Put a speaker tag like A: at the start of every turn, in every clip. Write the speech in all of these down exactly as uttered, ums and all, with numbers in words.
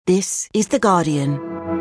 A: This is The Guardian.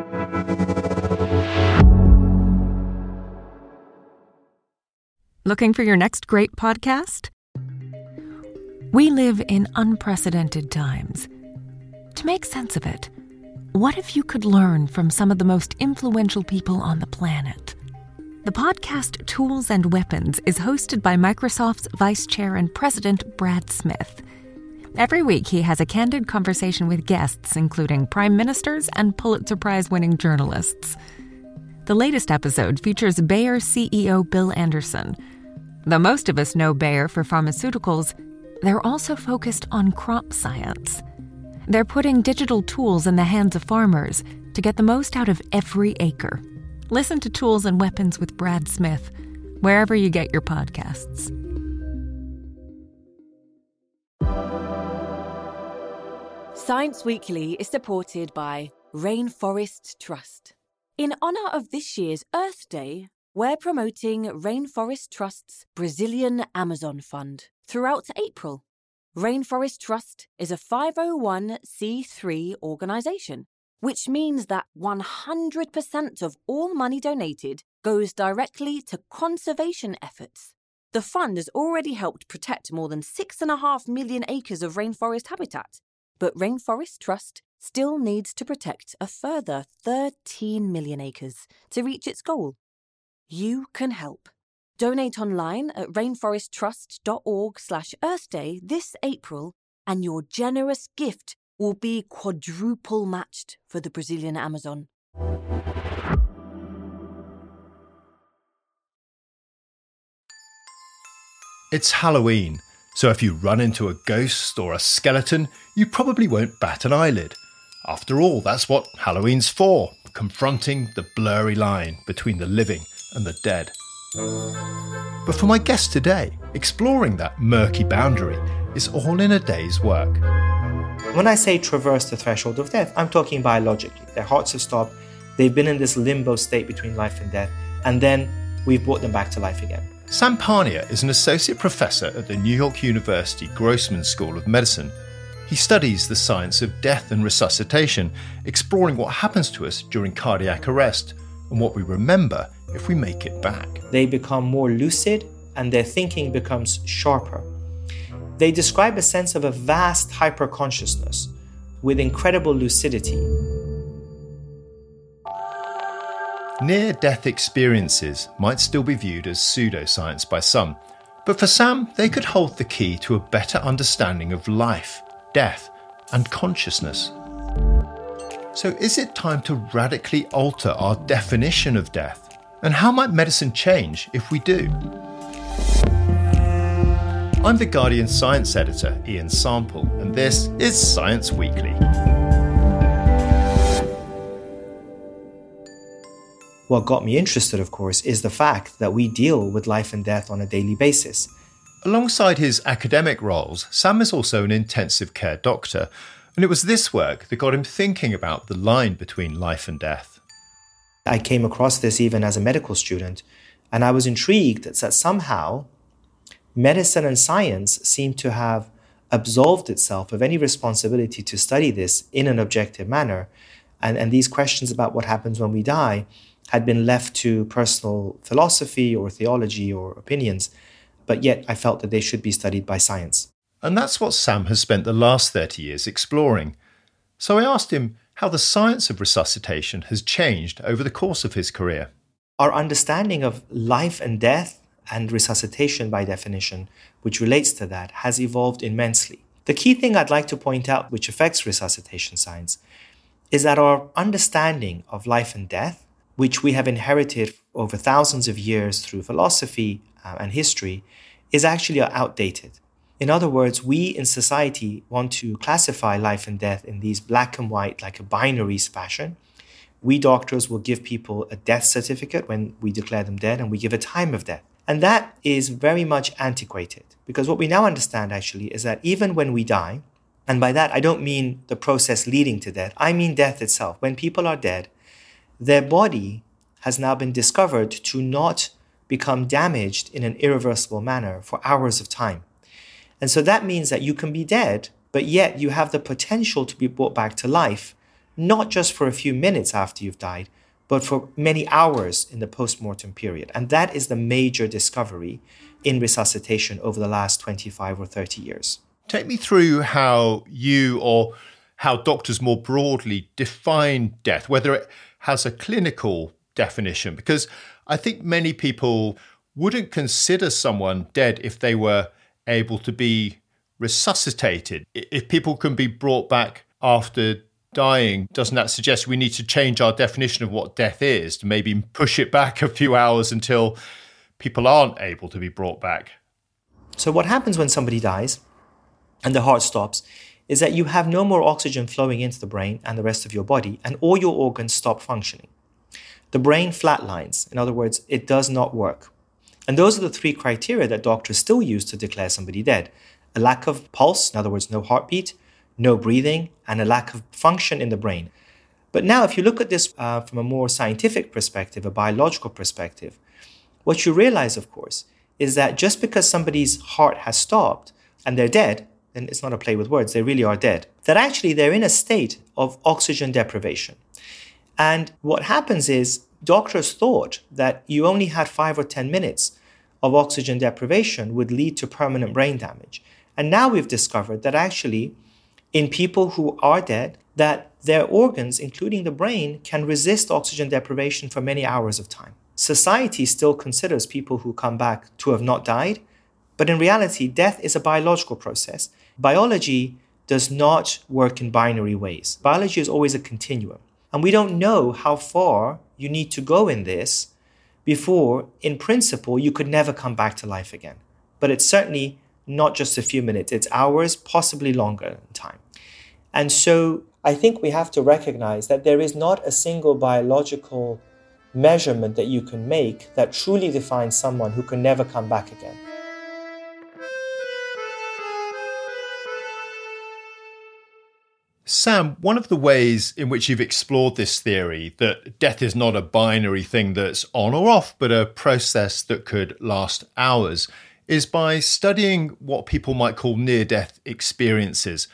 B: Looking for your next great podcast? We live in unprecedented times. To make sense of it, what if you could learn from some of the most influential people on the planet? The podcast Tools and Weapons is hosted by Microsoft's Vice Chair and President Brad Smith. Every week, he has a candid conversation with guests, including prime ministers and Pulitzer Prize-winning journalists. The latest episode features Bayer C E O Bill Anderson. Though most of us know Bayer for pharmaceuticals, they're also focused on crop science. They're putting digital tools in the hands of farmers to get the most out of every acre. Listen to Tools and Weapons with Brad Smith, wherever you get your podcasts.
C: Science Weekly is supported by Rainforest Trust. In honour of this year's Earth Day, we're promoting Rainforest Trust's Brazilian Amazon Fund throughout April. Rainforest Trust is a five oh one c three organisation, which means that one hundred percent of all money donated goes directly to conservation efforts. The fund has already helped protect more than six point five million acres of rainforest habitat, but Rainforest Trust still needs to protect a further thirteen million acres to reach its goal. You can help. Donate online at rainforesttrust.org slash earthday this April, and your generous gift will be quadruple matched for the Brazilian Amazon.
D: It's Halloween, so if you run into a ghost or a skeleton, you probably won't bat an eyelid. After all, that's what Halloween's for, confronting the blurry line between the living and the dead. But for my guest today, exploring that murky boundary is all in a day's work.
E: When I say traverse the threshold of death, I'm talking biologically. Their hearts have stopped, they've been in this limbo state between life and death, and then we've brought them back to life again.
D: Sam Parnia is an associate professor at the New York University Grossman School of Medicine. He studies the science of death and resuscitation, exploring what happens to us during cardiac arrest and what we remember if we make it back.
E: They become more lucid and their thinking becomes sharper. They describe a sense of a vast hyperconsciousness with incredible lucidity.
D: Near-death experiences might still be viewed as pseudoscience by some, but for Sam, they could hold the key to a better understanding of life, death, and consciousness. So is it time to radically alter our definition of death? And how might medicine change if we do? I'm The Guardian science editor, Ian Sample, and this is Science Weekly.
E: What got me interested, of course, is the fact that we deal with life and death on a daily basis.
D: Alongside his academic roles, Sam is also an intensive care doctor, and it was this work that got him thinking about the line between life and death.
E: I came across this even as a medical student, and I was intrigued that somehow medicine and science seemed to have absolved itself of any responsibility to study this in an objective manner, and, and these questions about what happens when we die had been left to personal philosophy or theology or opinions, but yet I felt that they should be studied by science.
D: And that's what Sam has spent the last thirty years exploring. So I asked him how the science of resuscitation has changed over the course of his career.
E: Our understanding of life and death and resuscitation by definition, which relates to that, has evolved immensely. The key thing I'd like to point out, which affects resuscitation science, is that our understanding of life and death, which we have inherited over thousands of years through philosophy uh, and history, is actually outdated. In other words, we in society want to classify life and death in these black and white, like a binaries fashion. We doctors will give people a death certificate when we declare them dead, and we give a time of death. And that is very much antiquated, because what we now understand actually is that even when we die, and by that I don't mean the process leading to death, I mean death itself. When people are dead, their body has now been discovered to not become damaged in an irreversible manner for hours of time. And so that means that you can be dead, but yet you have the potential to be brought back to life not just for a few minutes after you've died, but for many hours in the post-mortem period. And that is the major discovery in resuscitation over the last twenty-five or thirty years.
D: Take me through how you or how doctors more broadly define death, whether it has a clinical definition, because I think many people wouldn't consider someone dead if they were able to be resuscitated. If people can be brought back after dying, doesn't that suggest we need to change our definition of what death is, to maybe push it back a few hours until people aren't able to be brought back?
E: So what happens when somebody dies and the heart stops is that you have no more oxygen flowing into the brain and the rest of your body, and all your organs stop functioning. The brain flatlines. In other words, it does not work. And those are the three criteria that doctors still use to declare somebody dead. A lack of pulse, in other words, no heartbeat, no breathing, and a lack of function in the brain. But now, if you look at this uh, from a more scientific perspective, a biological perspective, what you realize, of course, is that just because somebody's heart has stopped and they're dead, and it's not a play with words, they really are dead, that actually they're in a state of oxygen deprivation. And what happens is doctors thought that you only had five or ten minutes of oxygen deprivation would lead to permanent brain damage. And now we've discovered that actually in people who are dead, that their organs, including the brain, can resist oxygen deprivation for many hours of time. Society still considers people who come back to have not died, but in reality, death is a biological process. Biology does not work in binary ways. Biology is always a continuum. And we don't know how far you need to go in this before, in principle, you could never come back to life again. But it's certainly not just a few minutes, it's hours, possibly longer in time. And so I think we have to recognize that there is not a single biological measurement that you can make that truly defines someone who can never come back again.
D: Sam, one of the ways in which you've explored this theory that death is not a binary thing that's on or off, but a process that could last hours, is by studying what people might call near-death experiences.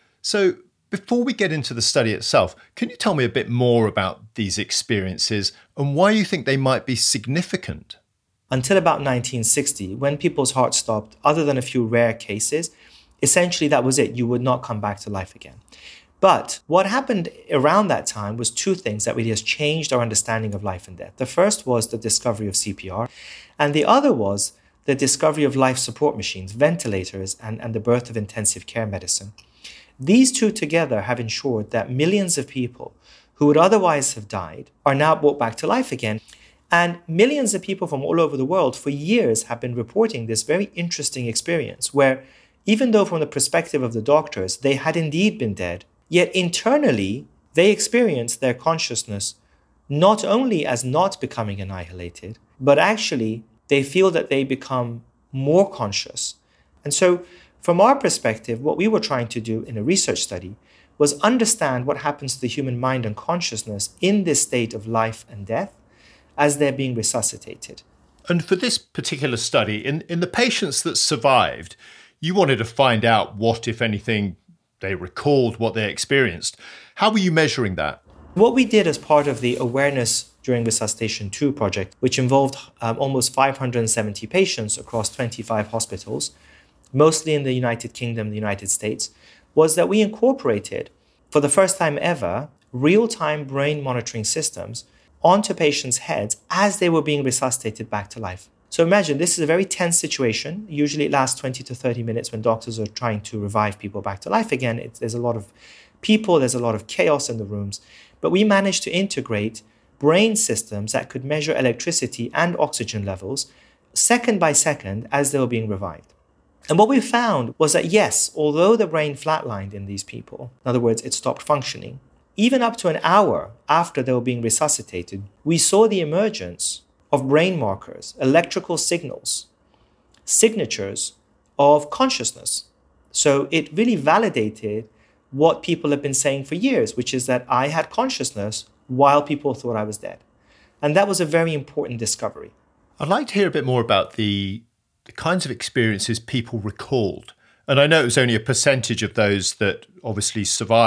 D: So before we get into the study itself, can you tell me a bit more about these experiences and why you think they might be significant?
E: Until about nineteen sixty, when people's hearts stopped, other than a few rare cases, essentially that was it. You would not come back to life again. But what happened around that time was two things that really has changed our understanding of life and death. The first was the discovery of C P R, and the other was the discovery of life support machines, ventilators, and, and the birth of intensive care medicine. These two together have ensured that millions of people who would otherwise have died are now brought back to life again. And millions of people from all over the world for years have been reporting this very interesting experience where, even though from the perspective of the doctors, they had indeed been dead, yet internally they experienced their consciousness not only as not becoming annihilated, but actually they feel that they become more conscious. And so from our perspective, what we were trying to do in a research study was understand what happens to the human mind and consciousness in this state of life and death as they're being resuscitated.
D: And for this particular study, in, in the patients that survived, you wanted to find out what, if anything, they recalled, what they experienced. How were you measuring that?
E: What we did as part of the Awareness During Resuscitation two project, which involved um, almost five hundred seventy patients across twenty-five hospitals, mostly in the United Kingdom, the United States, was that we incorporated, for the first time ever, real-time brain monitoring systems onto patients' heads as they were being resuscitated back to life. So imagine, this is a very tense situation. Usually it lasts twenty to thirty minutes when doctors are trying to revive people back to life again. It's, there's a lot of people, there's a lot of chaos in the rooms. But we managed to integrate brain systems that could measure electricity and oxygen levels second by second as they were being revived. And what we found was that yes, although the brain flatlined in these people, in other words, it stopped functioning, even up to an hour after they were being resuscitated, we saw the emergence of brain markers, electrical signals, signatures of consciousness. So it really validated what people have been saying for years, which is that I had consciousness while people thought I was dead. And that was a very important discovery.
D: I'd like to hear a bit more about the, the kinds of experiences people recalled. And I know it was only a percentage of those that obviously survived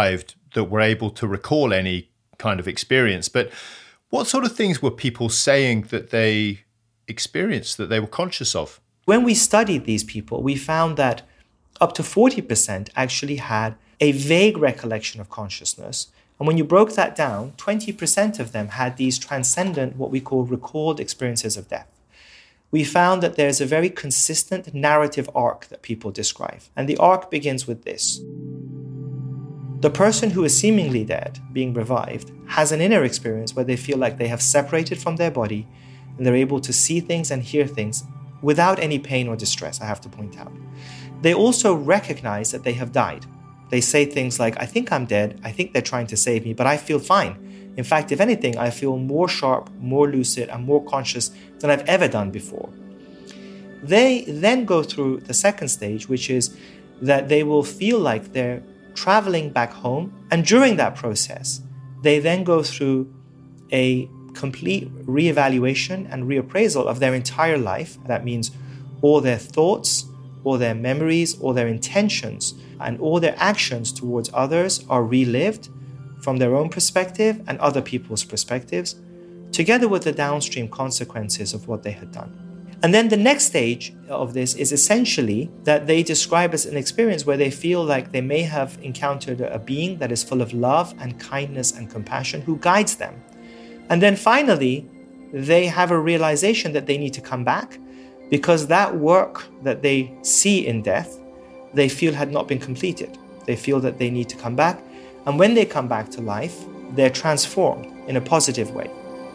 D: that were able to recall any kind of experience. But what sort of things were people saying that they experienced, that they were conscious of?
E: When we studied these people, we found that up to forty percent actually had a vague recollection of consciousness. And when you broke that down, twenty percent of them had these transcendent, what we call recalled experiences of death. We found that there's a very consistent narrative arc that people describe. And the arc begins with this. The person who is seemingly dead, being revived, has an inner experience where they feel like they have separated from their body and they're able to see things and hear things without any pain or distress, I have to point out. They also recognize that they have died. They say things like, I think I'm dead, I think they're trying to save me, but I feel fine. In fact, if anything, I feel more sharp, more lucid, and more conscious than I've ever done before. They then go through the second stage, which is that they will feel like they're traveling back home. And during that process, they then go through a complete reevaluation and reappraisal of their entire life. That means all their thoughts, all their memories, all their intentions, and all their actions towards others are relived from their own perspective and other people's perspectives, together with the downstream consequences of what they had done. And then the next stage of this is essentially that they describe as an experience where they feel like they may have encountered a being that is full of love and kindness and compassion who guides them. And then finally, they have a realization that they need to come back because that work that they see in death, they feel had not been completed. They feel that they need to come back. And when they come back to life, they're transformed in a positive way.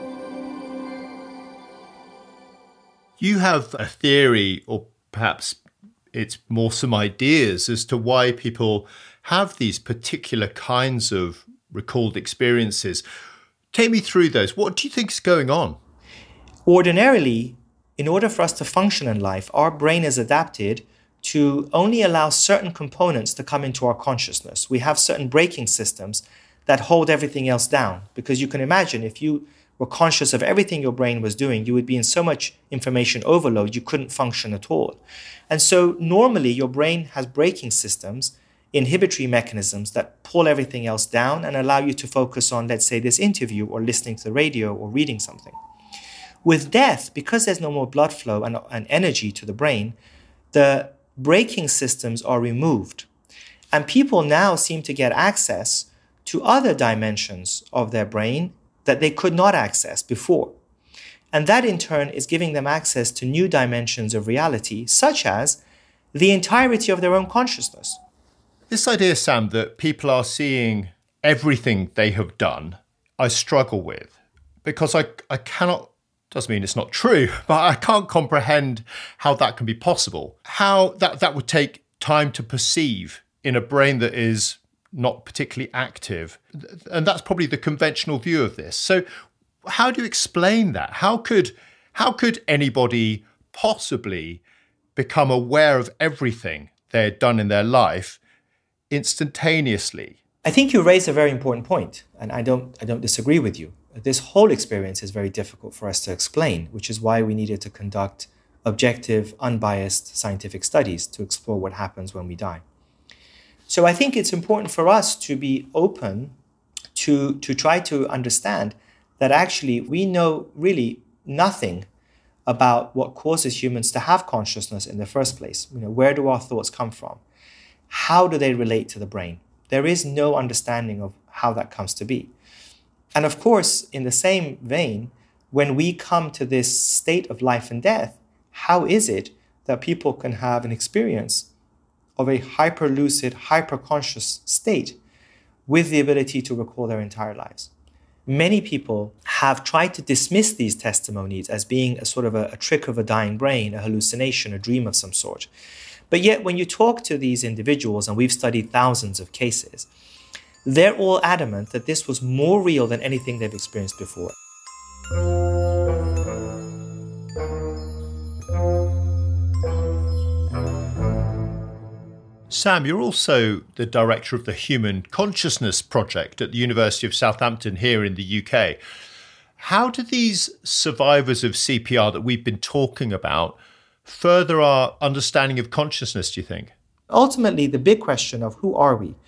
D: You have a theory, or perhaps it's more some ideas as to why people have these particular kinds of recalled experiences. Take me through those. What do you think is going on?
E: Ordinarily, in order for us to function in life, our brain is adapted to only allow certain components to come into our consciousness. We have certain braking systems that hold everything else down. Because you can imagine, if you were conscious of everything your brain was doing, you would be in so much information overload, you couldn't function at all. And so normally your brain has braking systems, inhibitory mechanisms that pull everything else down and allow you to focus on, let's say, this interview or listening to the radio or reading something. With death, because there's no more blood flow and, and energy to the brain, the braking systems are removed. And people now seem to get access to other dimensions of their brain that they could not access before. And that in turn is giving them access to new dimensions of reality, such as the entirety of their own consciousness.
D: This idea, Sam, that people are seeing everything they have done, I struggle with, because I, I cannot, doesn't mean it's not true, but I can't comprehend how that can be possible. How that, that would take time to perceive in a brain that is not particularly active. And that's probably the conventional view of this. So how do you explain that? How could how could anybody possibly become aware of everything they had done in their life instantaneously?
E: I think you raise a very important point, and I don't I don't disagree with you. This whole experience is very difficult for us to explain, which is why we needed to conduct objective, unbiased scientific studies to explore what happens when we die. So I think it's important for us to be open to, to try to understand that actually we know really nothing about what causes humans to have consciousness in the first place. You know, where do our thoughts come from? How do they relate to the brain? There is no understanding of how that comes to be. And of course, in the same vein, when we come to this state of life and death, how is it that people can have an experience of a hyper-lucid, hyper-conscious state with the ability to recall their entire lives? Many people have tried to dismiss these testimonies as being a sort of a, a trick of a dying brain, a hallucination, a dream of some sort. But yet, when you talk to these individuals, and we've studied thousands of cases, they're all adamant that this was more real than anything they've experienced before.
D: Sam, you're also the director of the Human Consciousness Project at the University of Southampton here in the U K. How do these survivors of C P R that we've been talking about further our understanding of consciousness, do you think?
E: Ultimately, the big question of who are we?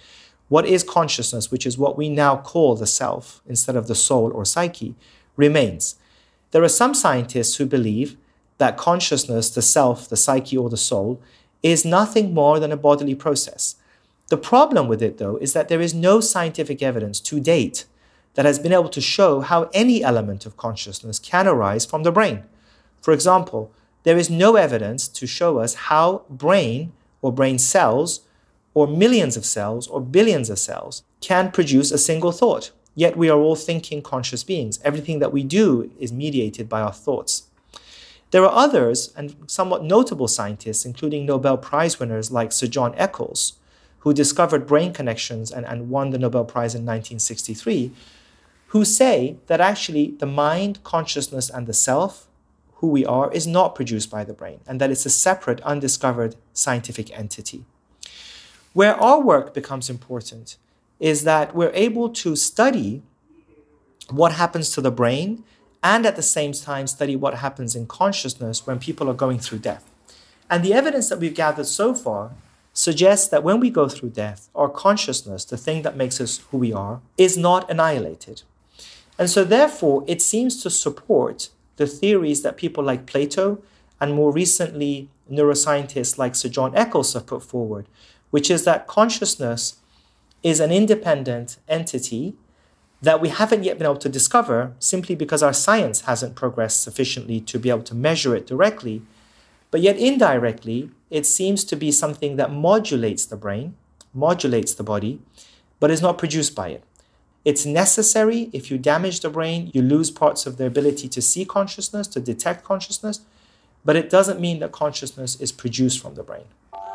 E: what is consciousness, which is what we now call the self instead of the soul or psyche, remains. There are some scientists who believe that consciousness, the self, the psyche, or the soul, is nothing more than a bodily process. The problem with it, though, is that there is no scientific evidence to date that has been able to show how any element of consciousness can arise from the brain. For example, there is no evidence to show us how brain or brain cells or millions of cells or billions of cells can produce a single thought. Yet we are all thinking conscious beings. Everything that we do is mediated by our thoughts. There are others, and somewhat notable scientists, including Nobel Prize winners like Sir John Eccles, who discovered brain connections and, and won the Nobel Prize in nineteen sixty-three, who say that actually the mind, consciousness, and the self, who we are, is not produced by the brain, and that it's a separate, undiscovered scientific entity. Where our work becomes important is that we're able to study what happens to the brain and at the same time study what happens in consciousness when people are going through death. And the evidence that we've gathered so far suggests that when we go through death, our consciousness, the thing that makes us who we are, is not annihilated. And so therefore, it seems to support the theories that people like Plato and more recently neuroscientists like Sir John Eccles have put forward, which is that consciousness is an independent entity that we haven't yet been able to discover simply because our science hasn't progressed sufficiently to be able to measure it directly. But yet indirectly, it seems to be something that modulates the brain, modulates the body, but is not produced by it. It's necessary. If you damage the brain, you lose parts of the ability to see consciousness, to detect consciousness, but it doesn't mean that consciousness is produced from the brain.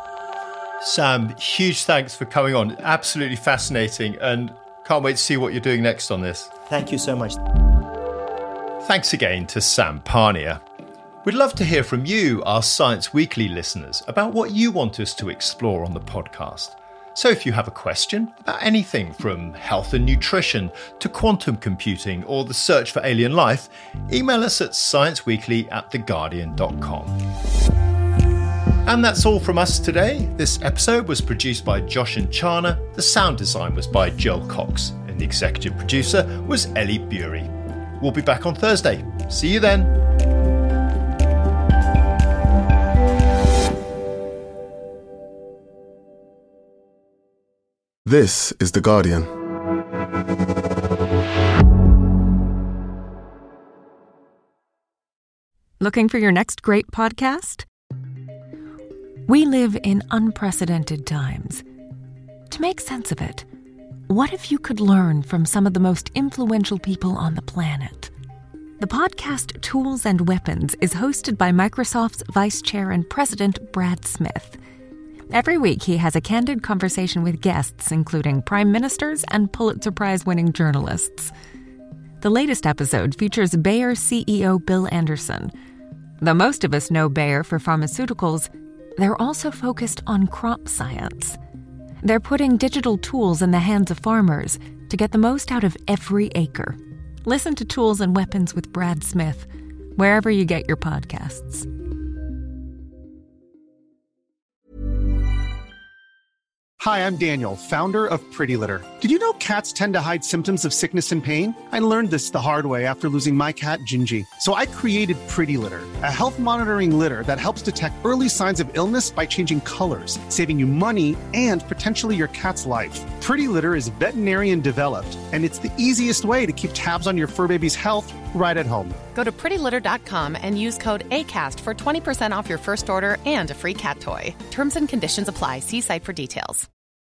D: Sam, huge thanks for coming on. Absolutely fascinating, and can't wait to see what you're doing next on this.
E: Thank you so much.
D: Thanks again to Sam Parnia. We'd love to hear from you, our Science Weekly listeners, about what you want us to explore on the podcast. So if you have a question about anything from health and nutrition to quantum computing or the search for alien life, email us at scienceweekly at the guardian dot com. And that's all from us today. This episode was produced by Josh and Chana, the sound design was by Joel Cox, and the executive producer was Ellie Bury. We'll be back on Thursday. See you then.
A: This is The Guardian.
B: Looking for your next great podcast? We live in unprecedented times. To make sense of it, what if you could learn from some of the most influential people on the planet? The podcast Tools and Weapons is hosted by Microsoft's Vice Chair and President Brad Smith. Every week, he has a candid conversation with guests, including prime ministers and Pulitzer Prize-winning journalists. The latest episode features Bayer C E O Bill Anderson. Though most of us know Bayer for pharmaceuticals, they're also focused on crop science. They're putting digital tools in the hands of farmers to get the most out of every acre. Listen to Tools and Weapons with Brad Smith, wherever you get your podcasts.
F: Hi, I'm Daniel, founder of Pretty Litter. Did you know cats tend to hide symptoms of sickness and pain? I learned this the hard way after losing my cat, Gingy. So I created Pretty Litter, a health monitoring litter that helps detect early signs of illness by changing colors, saving you money and potentially your cat's life. Pretty Litter is veterinarian developed, and it's the easiest way to keep tabs on your fur baby's health right at home.
G: Go to pretty litter dot com and use code ACAST for twenty percent off your first order and a free cat toy. Terms and conditions apply. See site for details.